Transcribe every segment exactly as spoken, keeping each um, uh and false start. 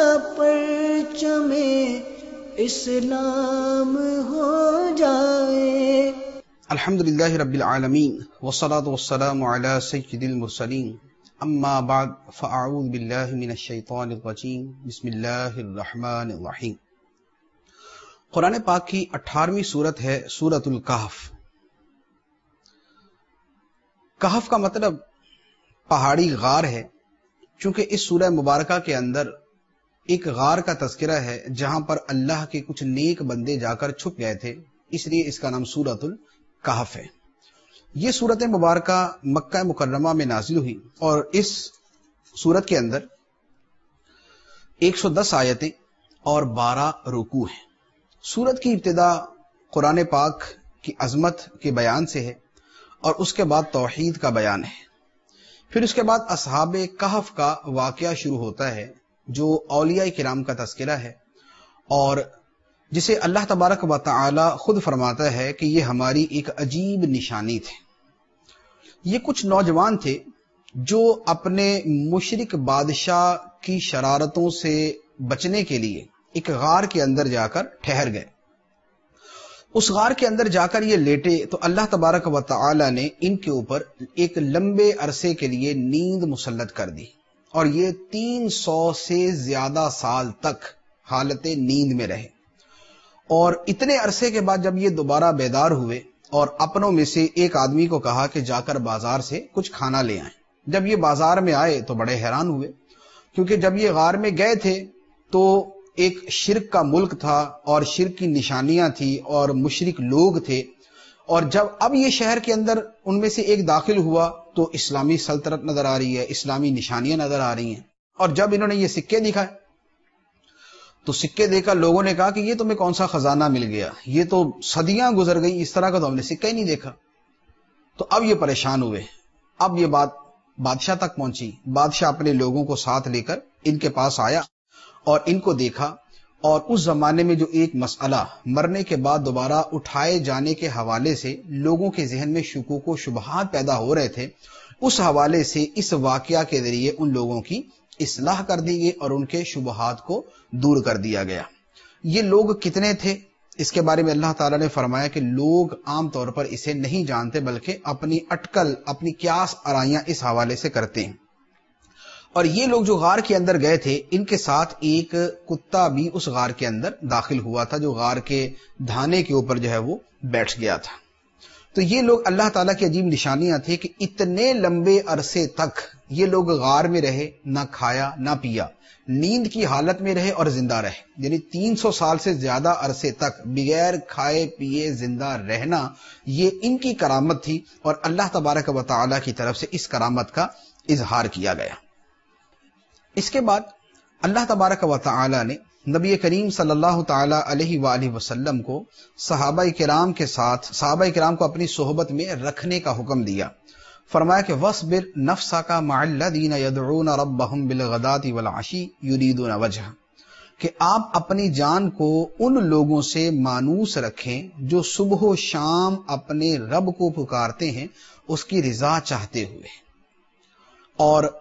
پرچم اسلام ہو جائے۔ الحمدللہ رب العالمین والصلاة والسلام علی سید المرسلین، اما بعد فاعوذ باللہ من الشیطان الرجیم، بسم اللہ الرحمن الرحیم۔ قرآن پاک کی اٹھارہویں سورت ہے سورۃ الکہف۔ کہف کا مطلب پہاڑی غار ہے، چونکہ اس سورہ مبارکہ کے اندر ایک غار کا تذکرہ ہے جہاں پر اللہ کے کچھ نیک بندے جا کر چھپ گئے تھے، اس لیے اس کا نام سورۃ الکہف ہے۔ یہ سورت مبارکہ مکہ مکرمہ میں نازل ہوئی اور اس سورت کے اندر ایک سو دس آیتیں اور بارہ رکوع ہیں۔ سورت کی ابتدا قرآن پاک کی عظمت کے بیان سے ہے اور اس کے بعد توحید کا بیان ہے۔ پھر اس کے بعد اصحاب کہف کا واقعہ شروع ہوتا ہے جو اولیاء کرام کا تذکرہ ہے، اور جسے اللہ تبارک و تعالی خود فرماتا ہے کہ یہ ہماری ایک عجیب نشانی تھے۔ یہ کچھ نوجوان تھے جو اپنے مشرک بادشاہ کی شرارتوں سے بچنے کے لیے ایک غار کے اندر جا کر ٹھہر گئے۔ اس غار کے اندر جا کر یہ لیٹے تو اللہ تبارک و تعالی نے ان کے اوپر ایک لمبے عرصے کے لیے نیند مسلط کر دی، اور یہ تین سو سے زیادہ سال تک حالت نیند میں رہے۔ اور اتنے عرصے کے بعد جب یہ دوبارہ بیدار ہوئے اور اپنوں میں سے ایک آدمی کو کہا کہ جا کر بازار سے کچھ کھانا لے آئیں۔ جب یہ بازار میں آئے تو بڑے حیران ہوئے، کیونکہ جب یہ غار میں گئے تھے تو ایک شرک کا ملک تھا اور شرک کی نشانیاں تھی اور مشرک لوگ تھے، اور جب اب یہ شہر کے اندر ان میں سے ایک داخل ہوا تو اسلامی سلطنت نظر آ رہی ہے، اسلامی نشانیاں نظر آ رہی ہیں۔ اور جب انہوں نے یہ سکے دکھائے تو سکے دے کر لوگوں نے کہا کہ یہ تمہیں کون سا خزانہ مل گیا، یہ تو صدیاں گزر گئی، اس طرح کا تو ہم نے سکہ ہی نہیں دیکھا۔ تو اب یہ پریشان ہوئے۔ اب یہ بات بادشاہ تک پہنچی۔ بادشاہ اپنے لوگوں کو ساتھ لے کر ان کے پاس آیا اور ان کو دیکھا، اور اس زمانے میں جو ایک مسئلہ مرنے کے بعد دوبارہ اٹھائے جانے کے حوالے سے لوگوں کے ذہن میں شکوک و شبہات پیدا ہو رہے تھے، اس حوالے سے اس واقعہ کے ذریعے ان لوگوں کی اصلاح کر دی گئی اور ان کے شبہات کو دور کر دیا گیا۔ یہ لوگ کتنے تھے اس کے بارے میں اللہ تعالیٰ نے فرمایا کہ لوگ عام طور پر اسے نہیں جانتے، بلکہ اپنی اٹکل اپنی قیاس آرائیاں اس حوالے سے کرتے ہیں۔ اور یہ لوگ جو غار کے اندر گئے تھے، ان کے ساتھ ایک کتا بھی اس غار کے اندر داخل ہوا تھا جو غار کے دھانے کے اوپر جو ہے وہ بیٹھ گیا تھا۔ تو یہ لوگ اللہ تعالیٰ کی عجیب نشانیاں تھیں کہ اتنے لمبے عرصے تک یہ لوگ غار میں رہے، نہ کھایا نہ پیا، نیند کی حالت میں رہے اور زندہ رہے، یعنی تین سو سال سے زیادہ عرصے تک بغیر کھائے پیے زندہ رہنا، یہ ان کی کرامت تھی، اور اللہ تبارک و تعالیٰ کی طرف سے اس کرامت کا اظہار کیا گیا۔ اس کے بعد اللہ تبارک و تعالی نے نبی کریم صلی اللہ تعالی علیہ وآلہ وسلم کو صحابہ کرام کے ساتھ صحابہ کرام کو اپنی صحبت میں رکھنے کا حکم دیا۔ فرمایا کہ وَاصْبِرْ نَفْسَكَ مَعَ الَّذِينَ يَدْعُونَ رَبَّهُمْ بِالْغَدَاةِ وَالْعَشِيِّ يُرِيدُونَ وَجْهَهُ، کہ آپ اپنی جان کو ان لوگوں سے مانوس رکھیں جو صبح و شام اپنے رب کو پکارتے ہیں اس کی رضا چاہتے ہوئے۔ اور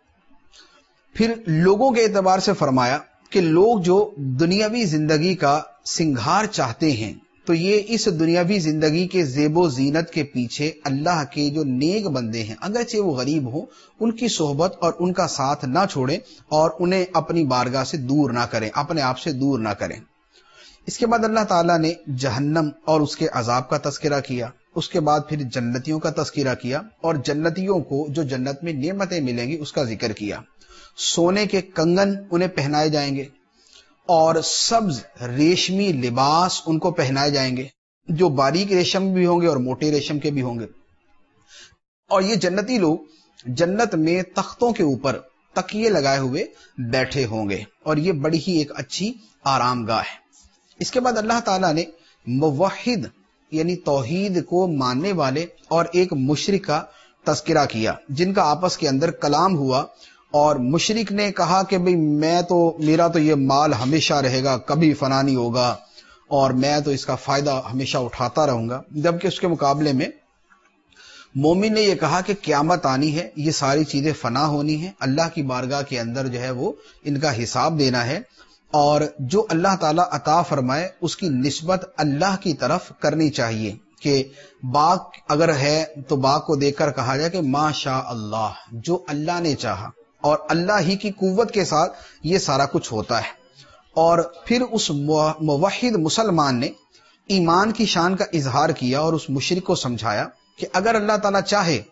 پھر لوگوں کے اعتبار سے فرمایا کہ لوگ جو دنیاوی زندگی کا سنگھار چاہتے ہیں تو یہ اس دنیاوی زندگی کے زیب و زینت کے پیچھے اللہ کے جو نیک بندے ہیں، اگرچہ وہ غریب ہوں، ان کی صحبت اور ان کا ساتھ نہ چھوڑیں اور انہیں اپنی بارگاہ سے دور نہ کریں، اپنے آپ سے دور نہ کریں۔ اس کے بعد اللہ تعالیٰ نے جہنم اور اس کے عذاب کا تذکرہ کیا، اس کے بعد پھر جنتیوں کا تذکرہ کیا، اور جنتیوں کو جو جنت میں نعمتیں ملیں گی اس کا ذکر کیا۔ سونے کے کنگن انہیں پہنائے جائیں گے اور سبز ریشمی لباس ان کو پہنائے جائیں گے، جو باریک ریشم بھی ہوں گے اور موٹے ریشم کے بھی ہوں گے۔ اور یہ جنتی لوگ جنت میں تختوں کے اوپر تکیے لگائے ہوئے بیٹھے ہوں گے، اور یہ بڑی ہی ایک اچھی آرام گاہ ہے۔ اس کے بعد اللہ تعالیٰ نے موحد یعنی توحید کو ماننے والے اور ایک مشرک کا تذکرہ کیا، جن کا آپس کے اندر کلام ہوا، اور مشرک نے کہا کہ بھئی میں تو میرا تو یہ مال ہمیشہ رہے گا، کبھی فنا نہیں ہوگا، اور میں تو اس کا فائدہ ہمیشہ اٹھاتا رہوں گا، جبکہ اس کے مقابلے میں مومن نے یہ کہا کہ قیامت آنی ہے، یہ ساری چیزیں فنا ہونی ہیں، اللہ کی بارگاہ کے اندر جو ہے وہ ان کا حساب دینا ہے، اور جو اللہ تعالیٰ عطا فرمائے اس کی نسبت اللہ کی طرف کرنی چاہیے، کہ باغ اگر ہے تو باغ کو دیکھ کر کہا جائے کہ ما شاء اللہ، جو اللہ نے چاہا، اور اللہ ہی کی قوت کے ساتھ یہ سارا کچھ ہوتا ہے۔ اور پھر اس موحد مسلمان نے ایمان کی شان کا اظہار کیا اور اس مشرک کو سمجھایا کہ اگر اللہ تعالیٰ چاہے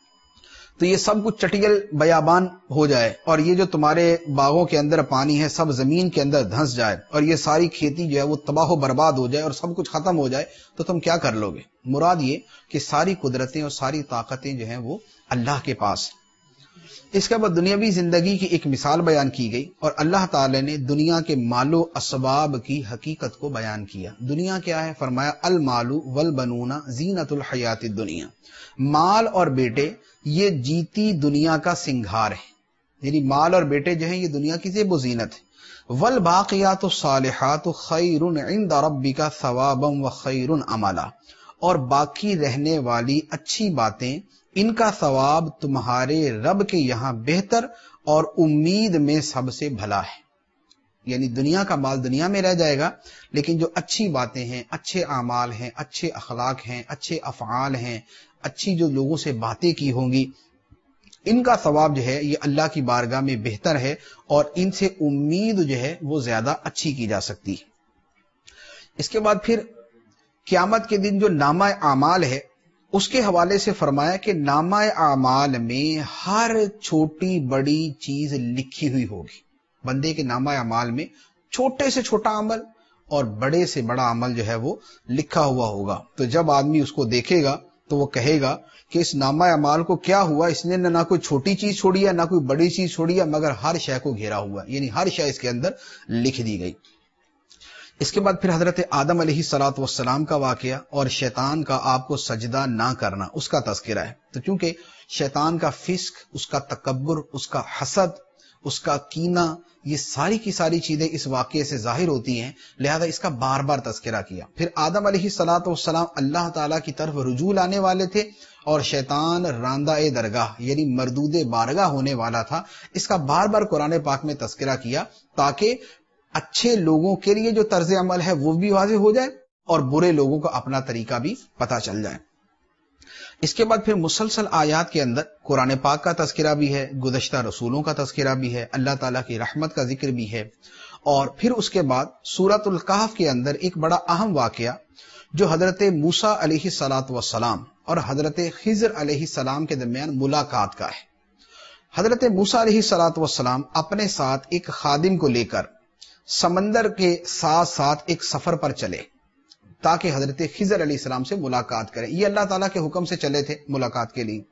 تو یہ سب کچھ چٹیل بیابان ہو جائے، اور یہ جو تمہارے باغوں کے اندر پانی ہے سب زمین کے اندر دھنس جائے، اور یہ ساری کھیتی جو ہے وہ تباہ و برباد ہو جائے اور سب کچھ ختم ہو جائے، تو تم کیا کر لو گے؟ مراد یہ کہ ساری قدرتیں اور ساری طاقتیں جو ہیں وہ اللہ کے پاس۔ اس کے بعد دنیاوی زندگی کی ایک مثال بیان کی گئی، اور اللہ تعالی نے دنیا کے مال و اسباب کی حقیقت کو بیان کیا۔ دنیا کیا ہے؟ فرمایا المال والبنون زینت الحیات الدنیا، مال اور بیٹے یہ جیتی دنیا کا سنگھار ہے، یعنی مال اور بیٹے جو ہیں یہ دنیا کی زیب و زینت ہے۔ والباقیات الصالحات خیر عند ربک ثوابا وخیر عملا، اور باقی رہنے والی اچھی باتیں ان کا ثواب تمہارے رب کے یہاں بہتر اور امید میں سب سے بھلا ہے۔ یعنی دنیا کا مال دنیا میں رہ جائے گا، لیکن جو اچھی باتیں ہیں، اچھے اعمال ہیں، اچھے اخلاق ہیں، اچھے افعال ہیں، اچھی جو لوگوں سے باتیں کی ہوں گی، ان کا ثواب جو ہے یہ اللہ کی بارگاہ میں بہتر ہے، اور ان سے امید جو ہے وہ زیادہ اچھی کی جا سکتی ہے۔ اس کے بعد پھر قیامت کے دن جو نامہ اعمال ہے اس کے حوالے سے فرمایا کہ نامہ اعمال میں ہر چھوٹی بڑی چیز لکھی ہوئی ہوگی۔ بندے کے نامہ اعمال میں چھوٹے سے چھوٹا عمل اور بڑے سے بڑا عمل جو ہے وہ لکھا ہوا ہوگا۔ تو جب آدمی اس کو دیکھے گا تو وہ کہے گا کہ اس نامہ اعمال کو کیا ہوا، اس نے نہ کوئی چھوٹی چیز چھوڑی ہے نہ کوئی بڑی چیز چھوڑی ہے، مگر ہر شے کو گھیرا ہوا ہے، یعنی ہر شے اس کے اندر لکھ دی گئی۔ اس کے بعد پھر حضرت آدم علیہ الصلوۃ والسلام کا واقعہ اور شیطان کا آپ کو سجدہ نہ کرنا، اس کا تذکرہ ہے۔ تو چونکہ شیطان کا فسق، اس کا تکبر، اس کا حسد، اس کا کینہ، یہ ساری کی ساری چیزیں اس واقعے سے ظاہر ہوتی ہیں، لہذا اس کا بار بار تذکرہ کیا۔ پھر آدم علیہ الصلوۃ والسلام اللہ تعالیٰ کی طرف رجوع لانے والے تھے، اور شیطان راندہ درگاہ یعنی مردود بارگاہ ہونے والا تھا، اس کا بار بار قرآن پاک میں تذکرہ کیا، تاکہ اچھے لوگوں کے لیے جو طرز عمل ہے وہ بھی واضح ہو جائے اور برے لوگوں کو اپنا طریقہ بھی پتہ چل جائے۔ اس کے بعد پھر مسلسل آیات کے اندر قرآن پاک کا تذکرہ بھی ہے، گزشتہ رسولوں کا تذکرہ بھی ہے، اللہ تعالیٰ کی رحمت کا ذکر بھی ہے، اور پھر اس کے بعد سورۃ الکہف کے اندر ایک بڑا اہم واقعہ جو حضرت موسیٰ علیہ الصلوۃ والسلام اور حضرت خضر علیہ السلام کے درمیان ملاقات کا ہے۔ حضرت موسیٰ علیہ الصلوۃ والسلام اپنے ساتھ ایک خادم کو لے کر سمندر کے ساتھ ساتھ ایک سفر پر چلے تاکہ حضرت خضر علیہ السلام سے ملاقات کریں۔ یہ اللہ تعالیٰ کے حکم سے چلے تھے ملاقات کے لیے۔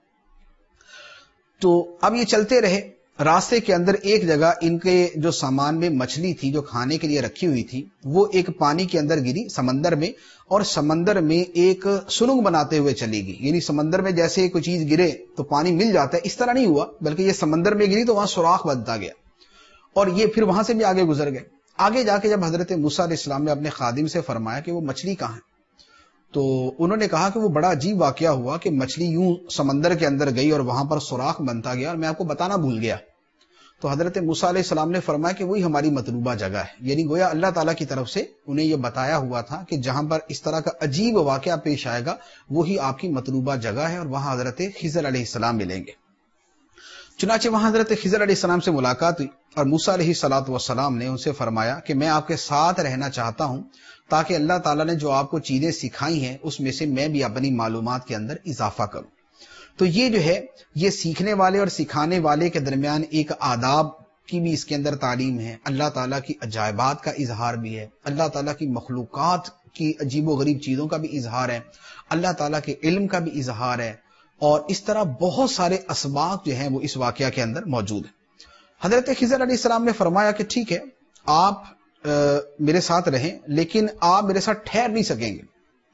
تو اب یہ چلتے رہے، راستے کے اندر ایک جگہ ان کے جو سامان میں مچھلی تھی جو کھانے کے لیے رکھی ہوئی تھی وہ ایک پانی کے اندر گری سمندر میں، اور سمندر میں ایک سرنگ بناتے ہوئے چلی گئی، یعنی سمندر میں جیسے کوئی چیز گرے تو پانی مل جاتا ہے، اس طرح نہیں ہوا، بلکہ یہ سمندر میں گری تو وہاں سوراخ بنتا گیا، اور یہ پھر وہاں سے بھی آگے گزر گئے۔ آگے جا کے جب حضرت موسیٰ علیہ السلام نے اپنے خادم سے فرمایا کہ وہ مچھلی کہاں ہے، تو انہوں نے کہا کہ وہ بڑا عجیب واقعہ ہوا کہ مچھلی یوں سمندر کے اندر گئی اور وہاں پر سوراخ بنتا گیا اور میں آپ کو بتانا بھول گیا۔ تو حضرت موسیٰ علیہ السلام نے فرمایا کہ وہی ہماری مطلوبہ جگہ ہے، یعنی گویا اللہ تعالیٰ کی طرف سے انہیں یہ بتایا ہوا تھا کہ جہاں پر اس طرح کا عجیب واقعہ پیش آئے گا وہی آپ کی مطلوبہ جگہ ہے، اور وہاں حضرت خضر علیہ السلام ملیں گے۔ چنانچہ وہاں حضرت خضر علیہ السلام سے ملاقات ہوئی، اور موسیٰ علیہ الصلوۃ والسلام نے ان سے فرمایا کہ میں آپ کے ساتھ رہنا چاہتا ہوں تاکہ اللہ تعالیٰ نے جو آپ کو چیزیں سکھائی ہیں اس میں سے میں بھی اپنی معلومات کے اندر اضافہ کروں۔ تو یہ جو ہے یہ سیکھنے والے اور سکھانے والے کے درمیان ایک آداب کی بھی اس کے اندر تعلیم ہے، اللہ تعالیٰ کی عجائبات کا اظہار بھی ہے، اللہ تعالیٰ کی مخلوقات کی عجیب و غریب چیزوں کا بھی اظہار ہے، اللہ تعالیٰ کے علم کا بھی اظہار ہے، اور اس طرح بہت سارے اسباق جو ہیں وہ اس واقعہ کے اندر موجود ہیں۔ حضرت خضر علیہ السلام نے فرمایا کہ ٹھیک ہے آپ میرے ساتھ رہیں، لیکن آپ میرے ساتھ ٹھہر نہیں سکیں گے،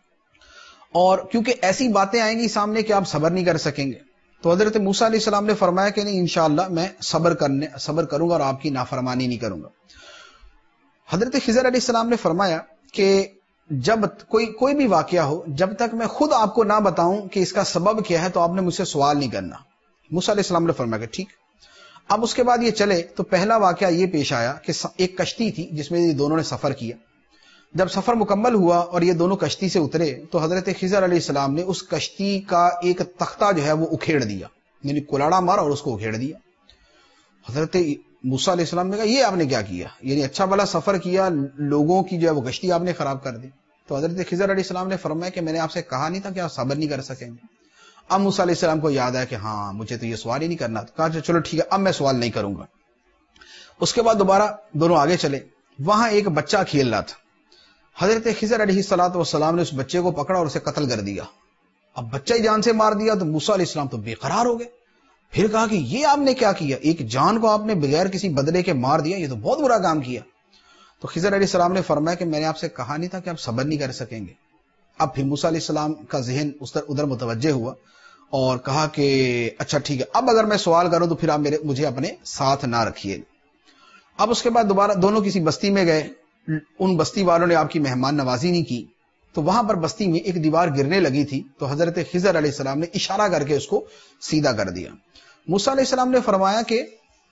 اور کیونکہ ایسی باتیں آئیں گی سامنے کہ آپ صبر نہیں کر سکیں گے۔ تو حضرت موسیٰ علیہ السلام نے فرمایا کہ نہیں انشاءاللہ میں صبر کرنے صبر کروں گا اور آپ کی نافرمانی نہیں کروں گا۔ حضرت خضر علیہ السلام نے فرمایا کہ جب کوئی کوئی بھی واقعہ ہو، جب تک میں خود آپ کو نہ بتاؤں کہ اس کا سبب کیا ہے تو آپ نے مجھ سے سوال نہیں کرنا۔ موسیٰ علیہ السلام نے فرمایا کہ ٹھیک۔ اب اس کے بعد یہ چلے تو پہلا واقعہ یہ پیش آیا کہ ایک کشتی تھی جس میں یہ دونوں نے سفر کیا۔ جب سفر مکمل ہوا اور یہ دونوں کشتی سے اترے تو حضرت خضر علیہ السلام نے اس کشتی کا ایک تختہ جو ہے وہ اکھیڑ دیا، یعنی کلاڑا مارا اور اس کو اکھیڑ دیا۔ حضرت موسیٰ علیہ السلام نے کہا یہ آپ نے کیا کیا؟ یعنی اچھا بھلا سفر کیا، لوگوں کی جو ہے وہ کشتی آپ نے خراب کر دی۔ تو حضرت خضر علیہ السلام نے فرمایا کہ میں نے آپ سے کہا نہیں تھا کہ آپ صبر نہیں کر سکیں گے؟ اب موسیٰ علیہ السلام کو یاد آیا کہ ہاں مجھے تو یہ سوال ہی نہیں کرنا تھا۔ کہا چلو ٹھیک ہے اب میں سوال نہیں کروں گا۔ اس کے بعد دوبارہ دونوں آگے چلے، وہاں ایک بچہ کھیل رہا تھا۔ حضرت خضر علیہ الصلوۃ والسلام نے اس بچے کو پکڑا اور اسے قتل کر دیا۔ اب بچہ ہی جان سے مار دیا تو موسیٰ علیہ السلام تو بے قرار ہو گئے۔ پھر کہا کہ یہ آپ نے کیا کیا؟ ایک جان کو آپ نے بغیر کسی بدلے کے مار دیا، یہ تو بہت برا کام کیا۔ تو خضر علیہ السلام نے فرمایا کہ میں نے آپ سے کہا نہیں تھا کہ آپ صبر نہیں کر سکیں گے؟ اب پھر موسیٰ علیہ السلام کا ذہن ادھر متوجہ ہوا اور کہا کہ اچھا ٹھیک ہے اب اگر میں سوال کروں تو پھر آپ میرے مجھے اپنے ساتھ نہ رکھیے۔ اب اس کے بعد دوبارہ دونوں کسی بستی میں گئے، ان بستی والوں نے آپ کی مہمان نوازی نہیں کی، تو وہاں پر بستی میں ایک دیوار گرنے لگی تھی، تو حضرت خضر علیہ السلام نے اشارہ کر کے اس کو سیدھا کر دیا۔ موسیٰ علیہ السلام نے فرمایا کہ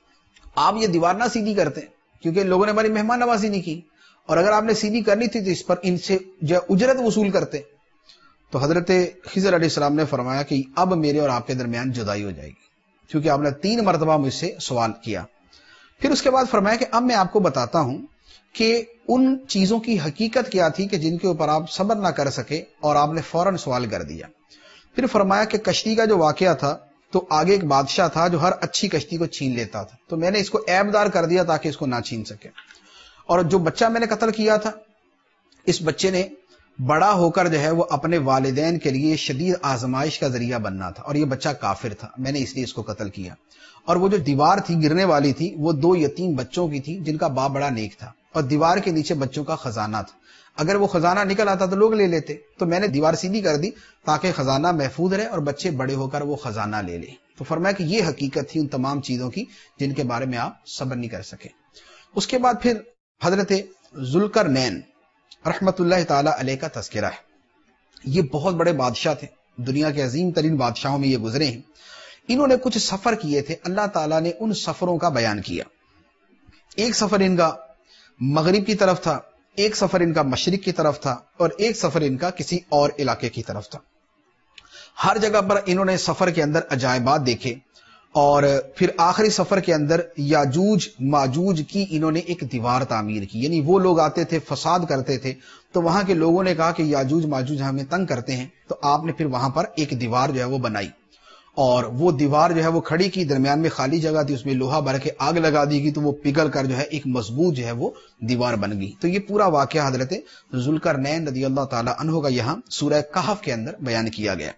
آپ یہ دیوار نہ سیدھی کرتے کیونکہ لوگوں نے ہماری مہمان نوازی نہیں کی، اور اگر آپ نے سیدھی کرنی تھی تو اس پر ان سے جو اجرت وصول کرتے۔ تو حضرت خضر علیہ السلام نے فرمایا کہ اب میرے اور آپ کے درمیان جدائی ہو جائے گی، کیونکہ آپ نے تین مرتبہ مجھ سے سوال کیا۔ پھر اس کے بعد فرمایا کہ اب میں آپ کو بتاتا ہوں کہ ان چیزوں کی حقیقت کیا تھی کہ جن کے اوپر آپ صبر نہ کر سکے اور آپ نے فوراً سوال کر دیا۔ پھر فرمایا کہ کشتی کا جو واقعہ تھا تو آگے ایک بادشاہ تھا جو ہر اچھی کشتی کو چھین لیتا تھا، تو میں نے اس کو عیب دار کر دیا تاکہ اس کو نہ چھین سکے۔ اور جو بچہ میں نے قتل کیا تھا، اس بچے نے بڑا ہو کر جو ہے وہ اپنے والدین کے لیے شدید آزمائش کا ذریعہ بننا تھا، اور یہ بچہ کافر تھا، میں نے اس لیے اس کو قتل کیا۔ اور وہ جو دیوار تھی گرنے والی تھی وہ دو یتیم بچوں کی تھی جن کا باپ بڑا نیک تھا، اور دیوار کے نیچے بچوں کا خزانہ تھا، اگر وہ خزانہ نکل آتا تو لوگ لے لیتے، تو میں نے دیوار سیدھی کر دی تاکہ خزانہ محفوظ رہے اور بچے بڑے ہو کر وہ خزانہ لے لیں۔ تو فرمایا کہ یہ حقیقت تھی ان تمام چیزوں کی جن کے بارے میں آپ صبر نہیں کر سکے۔ اس کے بعد پھر حضرت ذوالقرنین رحمت اللہ تعالی علیہ کا تذکرہ ہے۔ یہ بہت بڑے بادشاہ تھے، دنیا کے عظیم ترین بادشاہوں میں یہ گزرے ہیں۔ انہوں نے کچھ سفر کیے تھے، اللہ تعالیٰ نے ان سفروں کا بیان کیا۔ ایک سفر ان کا مغرب کی طرف تھا، ایک سفر ان کا مشرق کی طرف تھا، اور ایک سفر ان کا کسی اور علاقے کی طرف تھا۔ ہر جگہ پر انہوں نے سفر کے اندر عجائبات دیکھے، اور پھر آخری سفر کے اندر یاجوج ماجوج کی انہوں نے ایک دیوار تعمیر کی، یعنی وہ لوگ آتے تھے فساد کرتے تھے، تو وہاں کے لوگوں نے کہا کہ یاجوج ماجوج ہمیں تنگ کرتے ہیں، تو آپ نے پھر وہاں پر ایک دیوار جو ہے وہ بنائی، اور وہ دیوار جو ہے وہ کھڑی کی، درمیان میں خالی جگہ تھی، اس میں لوہا بھر کے آگ لگا دی گئی، تو وہ پگھل کر جو ہے ایک مضبوط جو ہے وہ دیوار بن گئی۔ تو یہ پورا واقعہ حضرت ذوالقرنین رضی اللہ تعالی عنہ کا یہاں سورہ کہف کے اندر بیان کیا گیا۔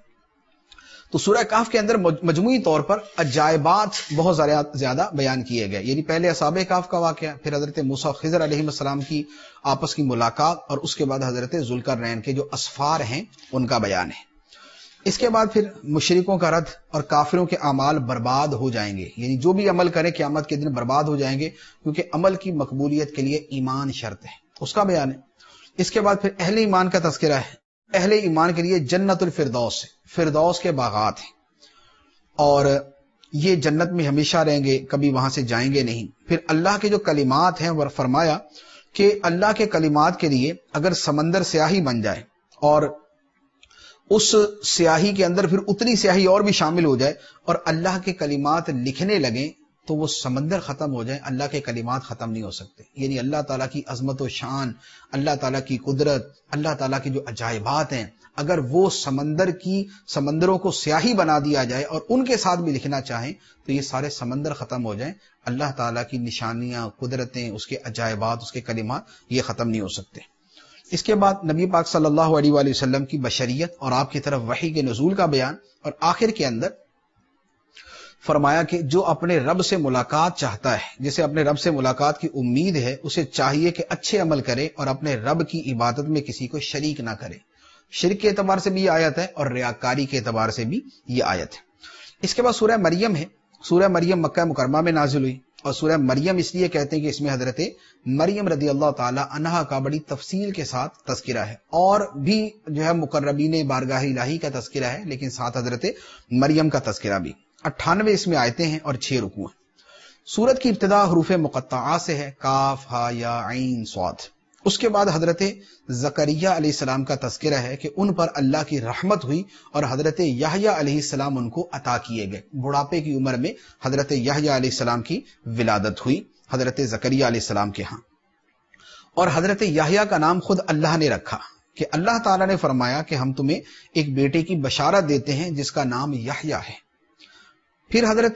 تو سورہ کہف کے اندر مجموعی طور پر عجائبات بہت زیادہ بیان کیے گئے، یعنی پہلے اصحاب کہف کا واقعہ، پھر حضرت موسیٰ خضر علیہ السلام کی آپس کی ملاقات، اور اس کے بعد حضرت ذوالقرنین کے جو اسفار ہیں ان کا بیان ہے۔ اس کے بعد پھر مشرکوں کا رد اور کافروں کے اعمال برباد ہو جائیں گے، یعنی جو بھی عمل کرے قیامت کے دن برباد ہو جائیں گے، کیونکہ عمل کی مقبولیت کے لیے ایمان شرط ہے، اس کا بیان ہے۔ اس کے بعد پھر اہل ایمان کا تذکرہ ہے۔ اہل ایمان کے لیے جنت الفردوس، فردوس کے باغات ہیں، اور یہ جنت میں ہمیشہ رہیں گے، کبھی وہاں سے جائیں گے نہیں۔ پھر اللہ کے جو کلمات ہیں وہ فرمایا کہ اللہ کے کلمات کے لیے اگر سمندر سیاہی بن جائے اور اس سیاہی کے اندر پھر اتنی سیاہی اور بھی شامل ہو جائے اور اللہ کے کلمات لکھنے لگیں تو وہ سمندر ختم ہو جائے، اللہ کے کلمات ختم نہیں ہو سکتے۔ یعنی اللہ تعالیٰ کی عظمت و شان، اللہ تعالیٰ کی قدرت، اللہ تعالیٰ کی جو عجائبات ہیں، اگر وہ سمندر کی سمندروں کو سیاہی بنا دیا جائے اور ان کے ساتھ بھی لکھنا چاہیں تو یہ سارے سمندر ختم ہو جائیں، اللہ تعالیٰ کی نشانیاں، قدرتیں، اس کے عجائبات، اس کے کلمات یہ ختم نہیں ہو سکتے۔ اس کے بعد نبی پاک صلی اللہ علیہ وآلہ وسلم کی بشریت اور آپ کی طرف وحی کے نزول کا بیان، اور آخر کے اندر فرمایا کہ جو اپنے رب سے ملاقات چاہتا ہے، جسے اپنے رب سے ملاقات کی امید ہے، اسے چاہیے کہ اچھے عمل کرے اور اپنے رب کی عبادت میں کسی کو شریک نہ کرے۔ شرک کے اعتبار سے بھی یہ آیت ہے اور ریاکاری کے اعتبار سے بھی یہ آیت ہے۔ اس کے بعد سورہ مریم ہے۔ سورہ مریم مکہ مکرمہ میں نازل ہوئی، اور سورہ مریم اس لیے کہتے ہیں کہ اس میں حضرت مریم رضی اللہ تعالی عنہا کا بڑی تفصیل کے ساتھ تذکرہ ہے، اور بھی جو ہے مقربین بارگاہ الہی کا تذکرہ ہے، لیکن ساتھ حضرت مریم کا تذکرہ بھی۔ اٹھانوے اس میں آیتیں ہیں اور چھ رکوع ہیں۔ سورت کی ابتدا حروف مقطعات سے ہے، کاف ہا یا عین صاد۔ اس کے بعد حضرت زکریہ علیہ السلام کا تذکرہ ہے کہ ان پر اللہ کی رحمت ہوئی اور حضرت یحییٰ علیہ السلام ان کو عطا کیے گئے۔ بڑھاپے کی عمر میں حضرت یحییٰ علیہ السلام کی ولادت ہوئی حضرت زکریہ علیہ السلام کے ہاں، اور حضرت یحییٰ کا نام خود اللہ نے رکھا کہ اللہ تعالیٰ نے فرمایا کہ ہم تمہیں ایک بیٹے کی بشارت دیتے ہیں جس کا نام یحییٰ ہے۔ پھر حضرت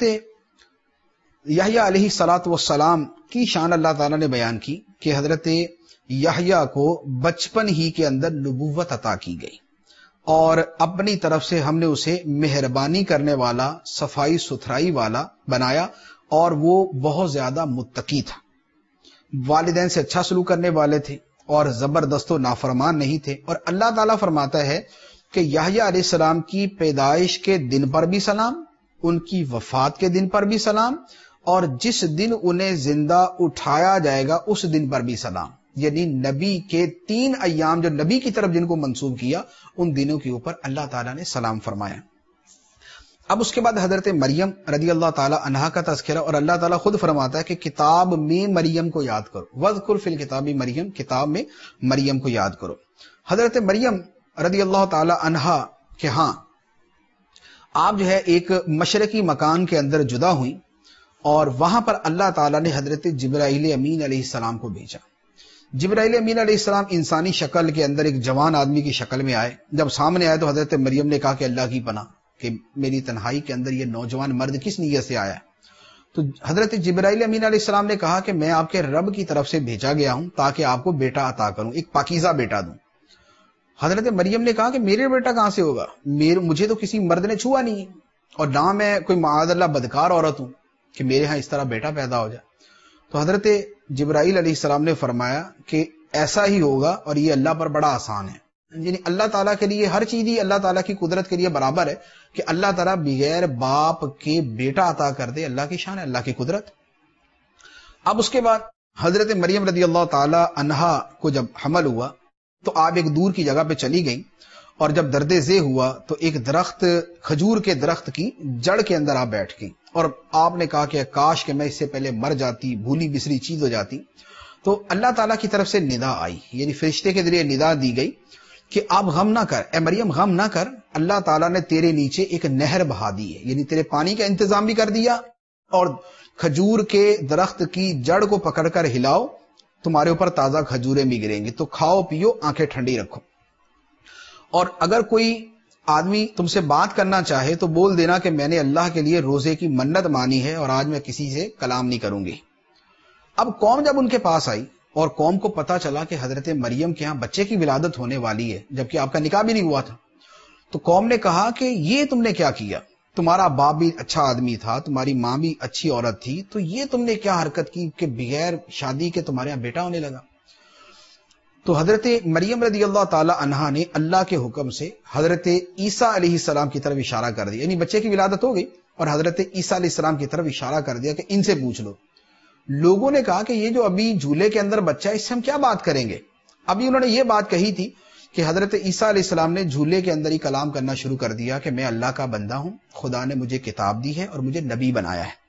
یحییٰ علیہ الصلوۃ والسلام کی شان اللہ تعالیٰ نے بیان کی کہ حضرت یحییٰ کو بچپن ہی کے اندر نبوت عطا کی گئی، اور اپنی طرف سے ہم نے اسے مہربانی کرنے والا، صفائی ستھرائی والا بنایا، اور وہ بہت زیادہ متقی تھا، والدین سے اچھا سلوک کرنے والے تھے اور زبردست و نافرمان نہیں تھے۔ اور اللہ تعالیٰ فرماتا ہے کہ یحییٰ علیہ السلام کی پیدائش کے دن پر بھی سلام، ان کی وفات کے دن پر بھی سلام، اور جس دن انہیں زندہ اٹھایا جائے گا اس دن پر بھی سلام۔ یعنی نبی کے تین ایام جو نبی کی طرف جن کو منسوب کیا، ان دنوں کے اوپر اللہ تعالیٰ نے سلام فرمایا۔ اب اس کے بعد حضرت مریم رضی اللہ تعالی عنہا کا تذکرہ، اور اللہ تعالیٰ خود فرماتا ہے کہ کتاب میں مریم کو یاد کرو، وذکر فی الکتاب مریم، کتاب میں مریم کو یاد کرو۔ حضرت مریم رضی اللہ تعالی عنہا کہ ہاں آپ جو ہے ایک مشرقی مکان کے اندر جدا ہوئی، اور وہاں پر اللہ تعالیٰ نے حضرت جبرائیل امین علیہ السلام کو بھیجا۔ جبرائیل امین علیہ السلام انسانی شکل کے اندر ایک جوان آدمی کی شکل میں آئے۔ جب سامنے آئے تو حضرت مریم نے کہا کہ اللہ کی پناہ، کہ میری تنہائی کے اندر یہ نوجوان مرد کس نیت سے آیا ہے؟ تو حضرت جبرائیل امین علیہ السلام نے کہا کہ میں آپ کے رب کی طرف سے بھیجا گیا ہوں تاکہ آپ کو بیٹا عطا کروں، ایک پاکیزہ بیٹا دوں۔ حضرت مریم نے کہا کہ میرے بیٹا کہاں سے ہوگا، میرے مجھے تو کسی مرد نے چھوا نہیں ہے، اور نہ میں کوئی معاذ اللہ بدکار عورت ہوں کہ میرے ہاں اس طرح بیٹا پیدا ہو جائے۔ تو حضرت جبرائیل علیہ السلام نے فرمایا کہ ایسا ہی ہوگا، اور یہ اللہ پر بڑا آسان ہے۔ یعنی اللہ تعالیٰ کے لیے ہر چیز ہی اللہ تعالیٰ کی قدرت کے لیے برابر ہے کہ اللہ تعالیٰ بغیر باپ کے بیٹا عطا کر دے، اللہ کی شان ہے، اللہ کی قدرت۔ اب اس کے بعد حضرت مریم رضی اللہ تعالی عنہا کو جب حمل ہوا تو آپ ایک دور کی جگہ پہ چلی گئیں، اور جب درد ذیل ہوا تو ایک درخت، کھجور کے درخت کی جڑ کے اندر آپ بیٹھ گئی، اور آپ نے کہا کہ کاش کہ میں اس سے پہلے مر جاتی، بھولی بسری چیز ہو جاتی۔ تو اللہ تعالیٰ کی طرف سے ندا آئی، یعنی فرشتے کے ذریعے ندا دی گئی کہ آپ غم نہ کر، اے مریم غم نہ کر، اللہ تعالیٰ نے تیرے نیچے ایک نہر بہا دی ہے، یعنی تیرے پانی کا انتظام بھی کر دیا، اور کھجور کے درخت کی جڑ کو پکڑ کر ہلاؤ، تمہارے اوپر تازہ کھجوریں بھی گریں گی، تو کھاؤ پیو، آنکھیں ٹھنڈی رکھو، اور اگر کوئی آدمی تم سے بات کرنا چاہے تو بول دینا کہ میں نے اللہ کے لیے روزے کی منت مانی ہے اور آج میں کسی سے کلام نہیں کروں گی۔ اب قوم جب ان کے پاس آئی اور قوم کو پتا چلا کہ حضرت مریم کے ہاں بچے کی ولادت ہونے والی ہے جبکہ آپ کا نکاح بھی نہیں ہوا تھا، تو قوم نے کہا کہ یہ تم نے کیا کیا، تمہارا باپ بھی اچھا آدمی تھا، تمہاری ماں بھی اچھی عورت تھی، تو یہ تم نے کیا حرکت کی کہ بغیر شادی کے تمہارے یہاں بیٹا ہونے لگا؟ تو حضرت مریم رضی اللہ تعالی عنہا نے اللہ کے حکم سے حضرت عیسیٰ علیہ السلام کی طرف اشارہ کر دیا، یعنی بچے کی ولادت ہو گئی اور حضرت عیسیٰ علیہ السلام کی طرف اشارہ کر دیا کہ ان سے پوچھ لو۔ لوگوں نے کہا کہ یہ جو ابھی جھولے کے اندر بچہ ہے اس سے ہم کیا بات کریں گے؟ ابھی انہوں نے یہ بات کہی تھی کہ حضرت عیسیٰ علیہ السلام نے جھولے کے اندر ہی کلام کرنا شروع کر دیا کہ میں اللہ کا بندہ ہوں، خدا نے مجھے کتاب دی ہے اور مجھے نبی بنایا ہے،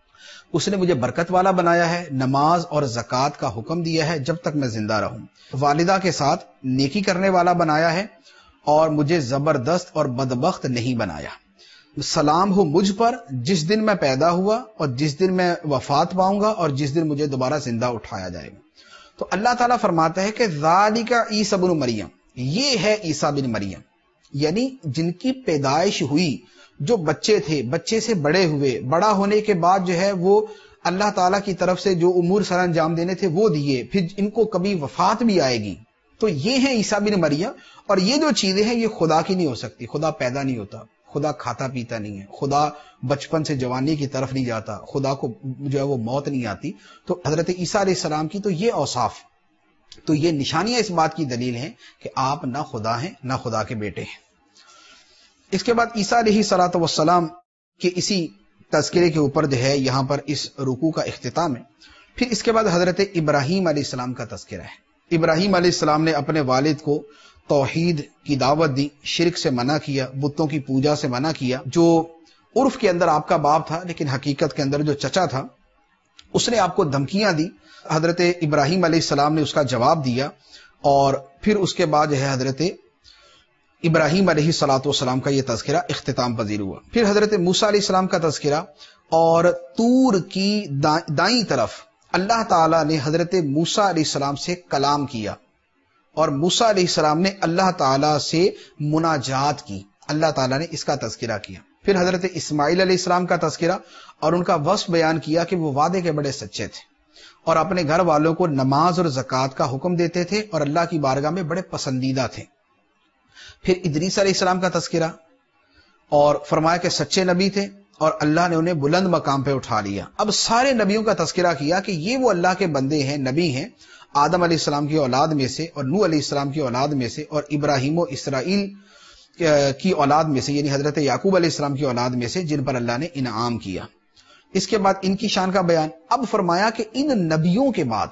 اس نے مجھے برکت والا بنایا ہے، نماز اور زکوٰۃ کا حکم دیا ہے جب تک میں زندہ رہوں، والدہ کے ساتھ نیکی کرنے والا بنایا ہے، اور مجھے زبردست اور بدبخت نہیں بنایا۔ سلام ہو مجھ پر جس دن میں پیدا ہوا اور جس دن میں وفات پاؤں گا اور جس دن مجھے دوبارہ زندہ اٹھایا جائے گا۔ تو اللہ تعالیٰ فرماتا ہے کہ ذالک عیسی بن مریم، یہ ہے عیسیٰ بن مریم، یعنی جن کی پیدائش ہوئی، جو بچے تھے، بچے سے بڑے ہوئے، بڑا ہونے کے بعد جو ہے وہ اللہ تعالیٰ کی طرف سے جو امور سر انجام دینے تھے وہ دیے، پھر ان کو کبھی وفات بھی آئے گی، تو یہ ہیں عیسیٰ بن مریم۔ اور یہ جو چیزیں ہیں یہ خدا کی نہیں ہو سکتی، خدا پیدا نہیں ہوتا، خدا کھاتا پیتا نہیں ہے، خدا بچپن سے جوانی کی طرف نہیں جاتا، خدا کو جو ہے وہ موت نہیں آتی۔ تو حضرت عیسیٰ علیہ السلام کی تو یہ اوصاف، تو یہ نشانیاں اس بات کی دلیل ہیں کہ آپ نہ خدا ہیں نہ خدا کے بیٹے ہیں۔ اس کے بعد عیسیٰ علیہ الصلوۃ والسلام کے اسی تذکرے کے اوپر جو ہے یہاں پر اس رکوع کا اختتام ہے۔ پھر اس کے بعد حضرت ابراہیم علیہ السلام کا تذکرہ ہے۔ ابراہیم علیہ السلام نے اپنے والد کو توحید کی دعوت دی، شرک سے منع کیا، بتوں کی پوجا سے منع کیا۔ جو عرف کے اندر آپ کا باپ تھا لیکن حقیقت کے اندر جو چچا تھا، اس نے آپ کو دھمکیاں دی۔ حضرت ابراہیم علیہ السلام نے اس کا جواب دیا، اور پھر اس کے بعد جو ہے حضرت ابراہیم علیہ الصلوۃ والسلام کا یہ تذکرہ اختتام پذیر ہوا۔ پھر حضرت موسیٰ علیہ السلام کا تذکرہ، اور طور کی دائیں طرف اللہ تعالیٰ نے حضرت موسیٰ علیہ السلام سے کلام کیا، اور موسیٰ علیہ السلام نے اللہ تعالیٰ سے مناجات کی، اللہ تعالیٰ نے اس کا تذکرہ کیا۔ پھر حضرت اسماعیل علیہ السلام کا تذکرہ، اور ان کا وصف بیان کیا کہ وہ وعدے کے بڑے سچے تھے، اور اپنے گھر والوں کو نماز اور زکوٰۃ کا حکم دیتے تھے، اور اللہ کی بارگاہ میں بڑے پسندیدہ تھے۔ پھر ادریس علیہ السلام کا تذکرہ، اور فرمایا کہ سچے نبی تھے اور اللہ نے انہیں بلند مقام پہ اٹھا لیا۔ اب سارے نبیوں کا تذکرہ کیا کہ یہ وہ اللہ کے بندے ہیں، نبی ہیں، آدم علیہ السلام کی اولاد میں سے، اور نوح علیہ السلام کی اولاد میں سے، اور ابراہیم و اسرائیل کی اولاد میں سے، یعنی حضرت یعقوب علیہ السلام کی اولاد میں سے، جن پر اللہ نے انعام کیا۔ اس کے بعد ان کی شان کا بیان۔ اب فرمایا کہ ان نبیوں کے بعد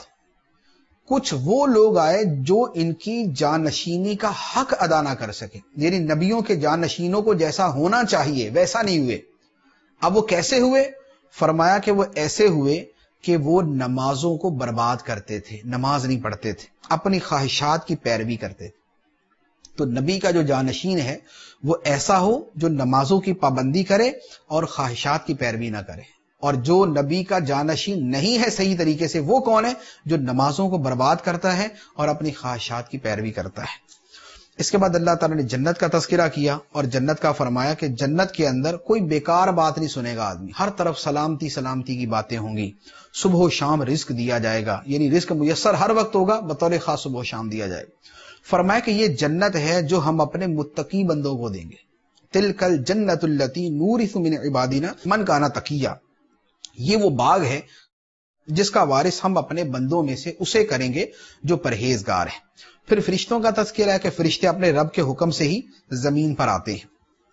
کچھ وہ لوگ آئے جو ان کی جانشینی کا حق ادا نہ کر سکے، یعنی نبیوں کے جانشینوں کو جیسا ہونا چاہیے ویسا نہیں ہوئے۔ اب وہ کیسے ہوئے؟ فرمایا کہ وہ ایسے ہوئے کہ وہ نمازوں کو برباد کرتے تھے، نماز نہیں پڑھتے تھے، اپنی خواہشات کی پیروی کرتے تھے۔ تو نبی کا جو جانشین ہے وہ ایسا ہو جو نمازوں کی پابندی کرے اور خواہشات کی پیروی نہ کرے، اور جو نبی کا جانشین نہیں ہے صحیح طریقے سے، وہ کون ہے؟ جو نمازوں کو برباد کرتا ہے اور اپنی خواہشات کی پیروی کرتا ہے۔ اس کے بعد اللہ تعالیٰ نے جنت کا تذکرہ کیا، اور جنت کا فرمایا کہ جنت کے اندر کوئی بیکار بات نہیں سنے گا آدمی، ہر طرف سلامتی سلامتی کی باتیں ہوں گی، صبح و شام رزق دیا جائے گا، یعنی رزق میسر ہر وقت ہوگا، بطور خاص صبح و شام دیا جائے گا۔ فرمایا کہ یہ جنت ہے جو ہم اپنے متقی بندوں کو دیں گے، تلک الجنت التی نورث من عبادنا من کان تقیا، یہ وہ باغ ہے جس کا وارث ہم اپنے بندوں میں سے اسے کریں گے جو پرہیزگار ہے۔ پھر فرشتوں کا تذکرہ ہے کہ فرشتے اپنے رب کے حکم سے ہی زمین پر آتے ہیں۔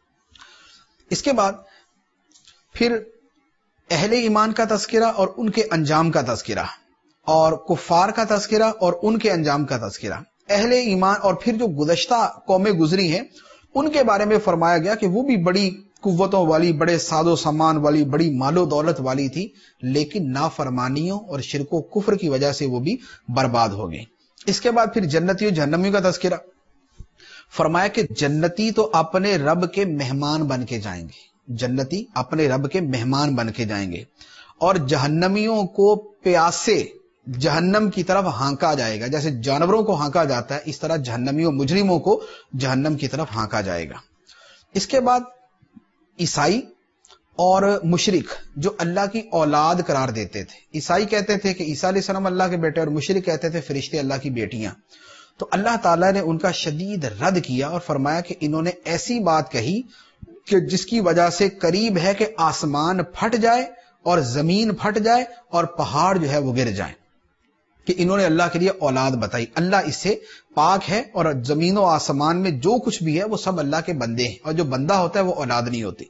اس کے بعد پھر اہل ایمان کا تذکرہ اور ان کے انجام کا تذکرہ، اور کفار کا تذکرہ اور ان کے انجام کا تذکرہ۔ اہل ایمان اور پھر جو گزشتہ قومیں گزری ہیں ان کے بارے میں فرمایا گیا کہ وہ بھی بڑی قوتوں والی، بڑے ساز و سامان والی، بڑی مال و دولت والی تھی، لیکن نافرمانیوں اور شرک و کفر کی وجہ سے وہ بھی برباد ہو گئی۔ اس کے بعد پھر جنتی و جہنمیوں کا تذکرہ، فرمایا کہ جنتی تو اپنے رب کے مہمان بن کے جائیں گے، جنتی اپنے رب کے مہمان بن کے جائیں گے، اور جہنمیوں کو پیاسے جہنم کی طرف ہانکا جائے گا، جیسے جانوروں کو ہانکا جاتا ہے اس طرح جہنمیوں مجرموں کو جہنم کی طرف ہانکا جائے گا۔ اس کے بعد عیسائی اور مشرک جو اللہ کی اولاد قرار دیتے تھے، عیسائی کہتے تھے کہ عیسیٰ علیہ السلام اللہ کے بیٹے، اور مشرک کہتے تھے فرشتے اللہ کی بیٹیاں، تو اللہ تعالیٰ نے ان کا شدید رد کیا اور فرمایا کہ انہوں نے ایسی بات کہی کہ جس کی وجہ سے قریب ہے کہ آسمان پھٹ جائے اور زمین پھٹ جائے اور پہاڑ جو ہے وہ گر جائیں، کہ انہوں نے اللہ کے لیے اولاد بتائی۔ اللہ اس سے پاک ہے، اور زمین و آسمان میں جو کچھ بھی ہے وہ سب اللہ کے بندے ہیں، اور جو بندہ ہوتا ہے وہ اولاد نہیں ہوتی۔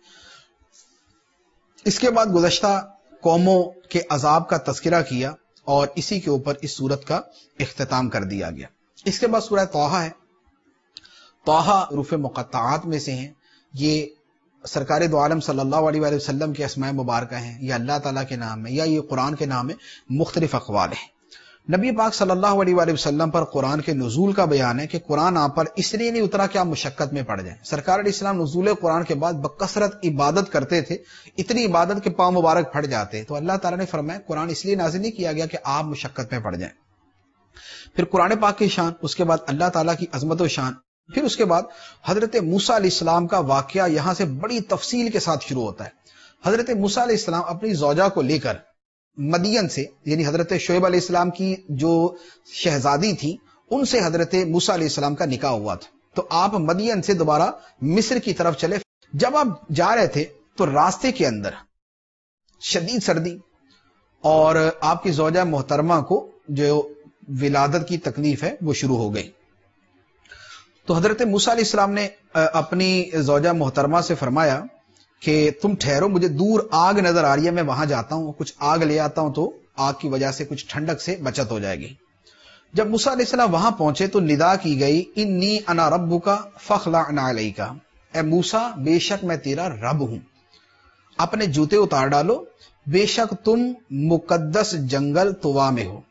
اس کے بعد گزشتہ قوموں کے عذاب کا تذکرہ کیا، اور اسی کے اوپر اس سورت کا اختتام کر دیا گیا۔ اس کے بعد سورہ طٰہٰ ہے۔ طٰہٰ حروف مقطعات میں سے ہیں، یہ سرکار دو عالم صلی اللہ علیہ وآلہ وسلم کے اسماء مبارکہ ہیں، یا اللہ تعالیٰ کے نام ہے، یا یہ قرآن کے نام ہے، مختلف اقوال ہیں۔ نبی پاک صلی اللہ علیہ وآلہ وسلم پر قرآن کے نزول کا بیان ہے کہ قرآن آپ پر اس لیے نہیں اترا کہ آپ مشقت میں پڑ جائیں۔ سرکار علیہ السلام نزول قرآن کے بعد بکثرت عبادت کرتے تھے، اتنی عبادت کے پاؤں مبارک پھٹ جاتے، تو اللہ تعالیٰ نے فرمایا قرآن اس لیے نازل نہیں کیا گیا کہ آپ مشقت میں پڑ جائیں۔ پھر قرآن پاک کی شان، اس کے بعد اللہ تعالیٰ کی عظمت و شان، پھر اس کے بعد حضرت موسیٰ علیہ السلام کا واقعہ یہاں سے بڑی تفصیل کے ساتھ شروع ہوتا ہے۔ حضرت موسیٰ علیہ السلام اپنی زوجہ کو لے کر مدین سے، یعنی حضرت شعیب علیہ السلام کی جو شہزادی تھی ان سے حضرت موسیٰ علیہ السلام کا نکاح ہوا تھا، تو آپ مدین سے دوبارہ مصر کی طرف چلے۔ جب آپ جا رہے تھے تو راستے کے اندر شدید سردی، اور آپ کی زوجہ محترمہ کو جو ولادت کی تکلیف ہے وہ شروع ہو گئی، تو حضرت موسیٰ علیہ السلام نے اپنی زوجہ محترمہ سے فرمایا کہ تم ٹھہرو، مجھے دور آگ نظر آ رہی ہے، میں وہاں جاتا ہوں، کچھ آگ لے آتا ہوں تو آگ کی وجہ سے کچھ ٹھنڈک سے بچت ہو جائے گی۔ جب موسیٰ علیہ السلام وہاں پہنچے تو ندا کی گئی، انی انا ربک فاخلع نعلیک، اے موسیٰ بے شک میں تیرا رب ہوں، اپنے جوتے اتار ڈالو، بے شک تم مقدس جنگل طوا میں ہو،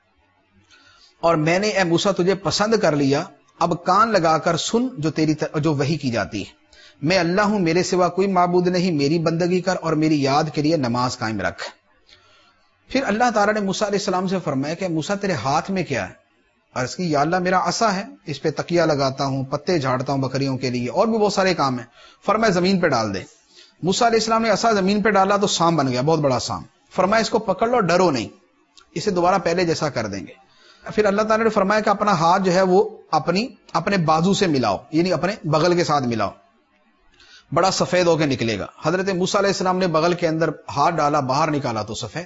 اور میں نے اے موسیٰ تجھے پسند کر لیا، اب کان لگا کر سن جو تیری جو وحی کی جاتی ہے، میں اللہ ہوں، میرے سوا کوئی معبود نہیں، میری بندگی کر اور میری یاد کے لیے نماز قائم رکھ۔ پھر اللہ تعالیٰ نے موسیٰ علیہ السلام سے فرمایا کہ موسیٰ تیرے ہاتھ میں کیا ہے؟ عرض کی یا اللہ میرا عصا ہے، اس پہ تکیہ لگاتا ہوں، پتے جھاڑتا ہوں بکریوں کے لیے، اور بھی بہت سارے کام ہیں۔ فرمایا زمین پہ ڈال دے۔ موسیٰ علیہ السلام نے عصا زمین پہ ڈالا تو سام بن گیا، بہت بڑا سام۔ فرمایا اس کو پکڑ لو، ڈرو نہیں، اسے دوبارہ پہلے جیسا کر دیں گے۔ پھر اللہ تعالیٰ نے فرمایا کہ اپنا ہاتھ جو ہے وہ اپنی اپنے بازو سے ملاؤ، یعنی اپنے بغل کے ساتھ ملاؤ، بڑا سفید ہو کے نکلے گا۔ حضرت موسیٰ علیہ السلام نے بغل کے اندر ہاتھ ڈالا، باہر نکالا تو سفید۔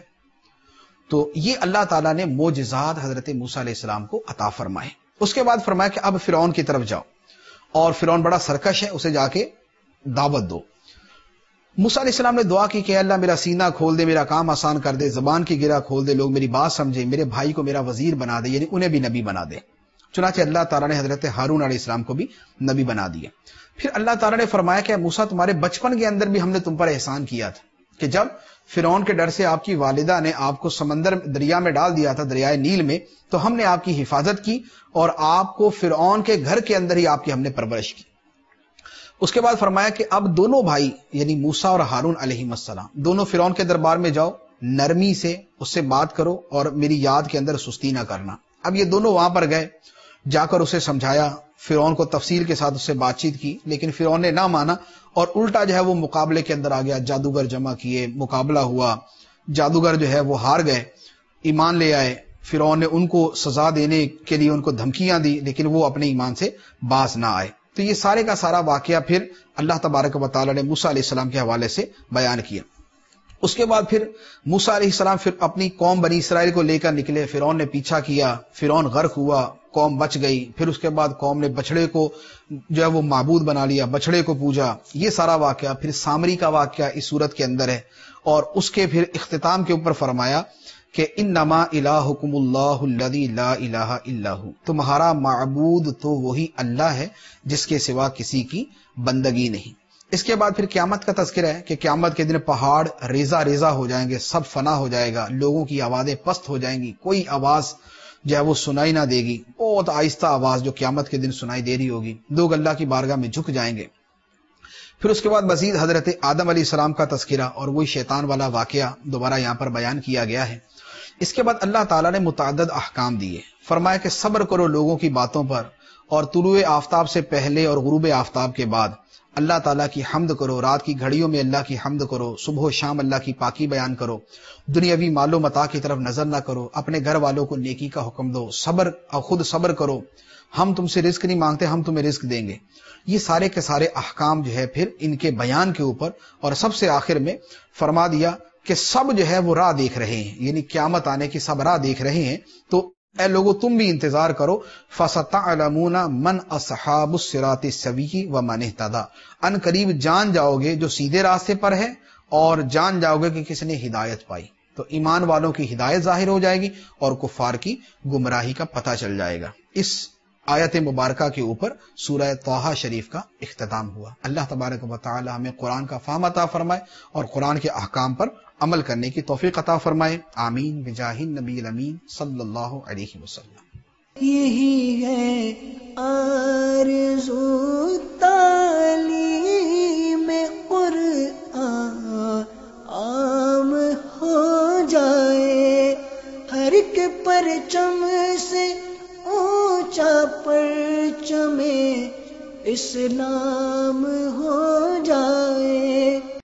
تو یہ اللہ تعالیٰ نے معجزات حضرت موسیٰ علیہ السلام کو عطا فرمائے۔ اس کے بعد فرمایا کہ اب فرعون کی طرف جاؤ، اور فرعون بڑا سرکش ہے، اسے جا کے دعوت دو۔ موسیٰ علیہ السلام نے دعا کی کہ اللہ میرا سینہ کھول دے، میرا کام آسان کر دے، زبان کی گرہ کھول دے، لوگ میری بات سمجھے، میرے بھائی کو میرا وزیر بنا دے، یعنی انہیں بھی نبی بنا دے۔ چنانچہ اللہ تعالیٰ نے حضرت ہارون علیہ السلام کو بھی نبی بنا دیا۔ پھر اللہ تعالیٰ نے فرمایا کہ موسیٰ تمہارے بچپن کے اندر بھی ہم نے تم پر احسان کیا تھا، کہ جب فرعون کے ڈر سے آپ کی والدہ نے آپ کو سمندر دریا میں ڈال دیا تھا، دریائے نیل میں، تو ہم نے آپ کی حفاظت کی اور آپ کو فرعون کے گھر کے اندر ہی آپ کی ہم نے پرورش کی۔ اس کے بعد فرمایا کہ اب دونوں بھائی یعنی موسیٰ اور ہارون علیہ السلام دونوں فرعون کے دربار میں جاؤ، نرمی سے اس سے بات کرو اور میری یاد کے اندر سستی نہ کرنا۔ اب یہ دونوں وہاں پر گئے، جا کر اسے سمجھایا، فرعون کو تفصیل کے ساتھ اس سے بات چیت کی، لیکن فرعون نے نہ مانا اور الٹا جو ہے وہ مقابلے کے اندر آ گیا، جادوگر جمع کیے، مقابلہ ہوا، جادوگر جو ہے وہ ہار گئے، ایمان لے آئے۔ فرعون نے ان کو سزا دینے کے لیے ان کو دھمکیاں دی، لیکن وہ اپنے ایمان سے باز نہ آئے۔ تو یہ سارے کا سارا واقعہ پھر اللہ تبارک و تعالیٰ نے موسیٰ علیہ السلام کے حوالے سے بیان کیا۔ اس کے بعد پھر موسیٰ علیہ السلام پھر اپنی قوم بنی اسرائیل کو لے کر نکلے، فرعون نے پیچھا کیا، فرعون غرق ہوا، قوم بچ گئی۔ پھر اس کے بعد قوم نے بچڑے کو جو ہے وہ معبود بنا لیا، بچڑے کو پوجا۔ یہ سارا واقعہ پھر سامری کا واقعہ اس صورت کے اندر ہے، اور اس کے پھر اختتام کے اوپر فرمایا کہ انما الہکم اللہ الذی لا الہ الا ہو، تمہارا معبود تو وہی اللہ ہے جس کے سوا کسی کی بندگی نہیں۔ اس کے بعد پھر قیامت کا تذکرہ ہے کہ قیامت کے دن پہاڑ ریزہ ریزہ ہو جائیں گے، سب فنا ہو جائے گا، لوگوں کی آوازیں پست ہو جائیں گی، کوئی آواز جو ہے وہ سنائی نہ دے گی، بہت آہستہ آواز جو قیامت کے دن سنائی دے رہی ہوگی، لوگ اللہ کی بارگاہ میں جھک جائیں گے۔ پھر اس کے بعد مزید حضرت آدم علیہ السلام کا تذکرہ اور وہی شیطان والا واقعہ دوبارہ یہاں پر بیان کیا گیا ہے۔ اس کے بعد اللہ تعالیٰ نے متعدد احکام دیے، فرمایا کہ صبر کرو لوگوں کی باتوں پر، اور طلوع آفتاب سے پہلے اور غروب آفتاب کے بعد اللہ تعالیٰ کی حمد کرو، رات کی گھڑیوں میں اللہ کی حمد کرو، صبح و شام اللہ کی پاکی بیان کرو، دنیاوی مال و متاع کی طرف نظر نہ کرو، اپنے گھر والوں کو نیکی کا حکم دو، صبر اور خود صبر کرو، ہم تم سے رزق نہیں مانگتے، ہم تمہیں رزق دیں گے۔ یہ سارے کے سارے احکام جو ہے پھر ان کے بیان کے اوپر، اور سب سے آخر میں فرما دیا کہ سب جو ہے وہ راہ دیکھ رہے ہیں، یعنی قیامت آنے کی سب راہ دیکھ رہے ہیں، تو اے لوگو تم بھی انتظار کرو، فَسَتَعْلَمُونَ مَنْ أَصْحَابُ الصِّرَاطِ السَّوِيِّ وَمَنِ اهْتَدَىٰ، ان قریب جان جاؤ گے جو سیدھے راستے پر ہے، اور جان جاؤ گے کہ کس نے ہدایت پائی۔ تو ایمان والوں کی ہدایت ظاہر ہو جائے گی اور کفار کی گمراہی کا پتہ چل جائے گا۔ اس آیت مبارکہ کے اوپر سورہ طٰہٰ شریف کا اختتام ہوا۔ اللہ تبارک و تعالی ہمیں قرآن کا فہم عطا فرمائے اور قرآن کے احکام پر عمل کرنے کی توفیق عطا فرمائے، آمین بجاہ النبی الامین صلی اللہ علیہ وسلم۔ یہی ہے آرزو تعلیم قرآن عام ہو جائے، ہر ایک پرچم سے اونچا پرچم اسلام ہو جائے۔